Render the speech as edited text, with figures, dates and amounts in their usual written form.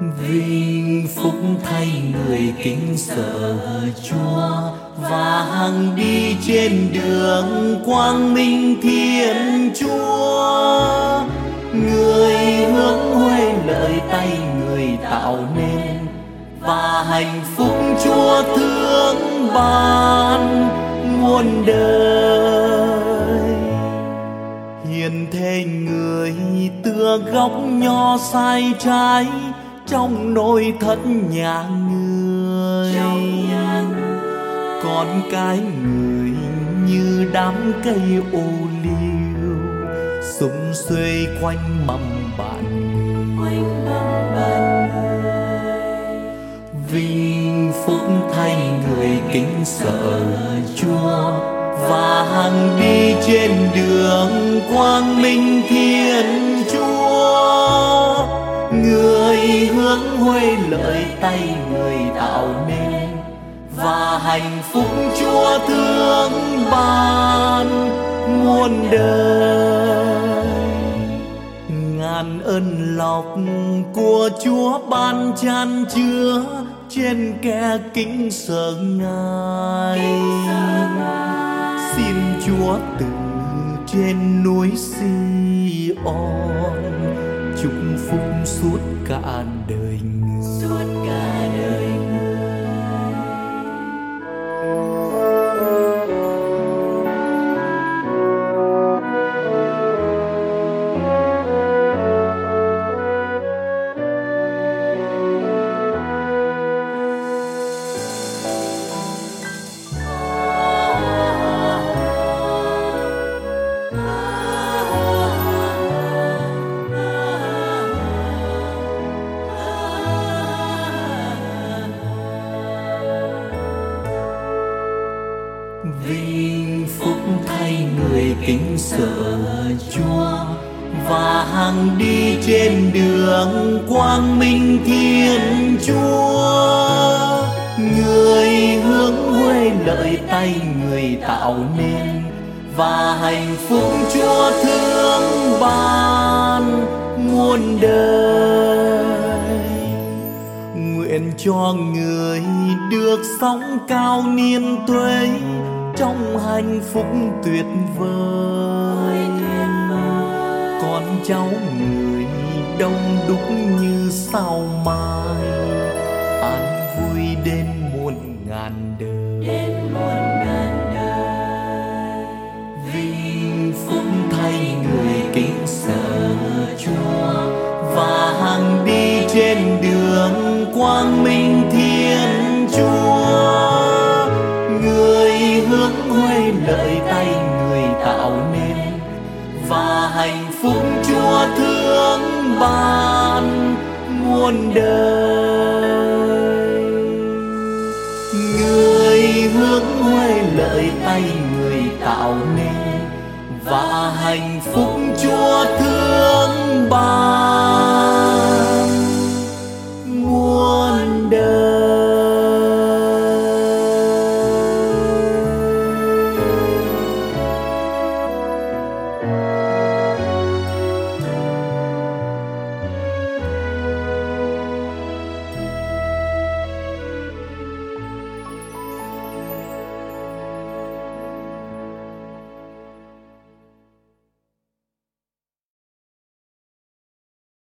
Vinh phúc thay người kính sợ Chúa, và hằng đi trên đường quang minh Thiên Chúa. Người hướng huê lợi tay người tạo nên, và hạnh phúc Chúa thương ban muôn đời. Hiền thế người tựa gốc nho sai trái trong nội thất nhà người. Con cái người như đám cây ô liu sum xuê quanh mầm bạn người. Vinh phúc thay người kính sợ Chúa, và hằng đi trên đường quang minh Thiên Chúa. Người hướng huê lợi tay người tạo nên, và hạnh phúc Chúa thương ban muôn đời. Ngàn ơn lộc của Chúa ban chan chứa trên kẻ kính sợ Ngài. Xin Chúa từ trên núi Si-on chúc phúc suốt cả đời người. Vinh phúc thay người kính sợ Chúa, và hằng đi trên đường quang minh Thiên Chúa. Người hướng huê lợi tay người tạo nên, và hạnh phúc Chúa thương ban muôn đời. Nguyện cho người được sống cao niên tuế trong hạnh phúc tuyệt vời. Con cháu người đông đúc như sao mai, an vui đến muôn ngàn đời. Vinh phúc thay người kính sợ Chúa, và hằng đi trên đường quang minh Thiên Chúa. Người hướng huê lợi tay người tạo nên, và hạnh phúc Chúa thương ban muôn đời. Người hướng huê lợi tay người tạo nên, và hạnh phúc Chúa thương ban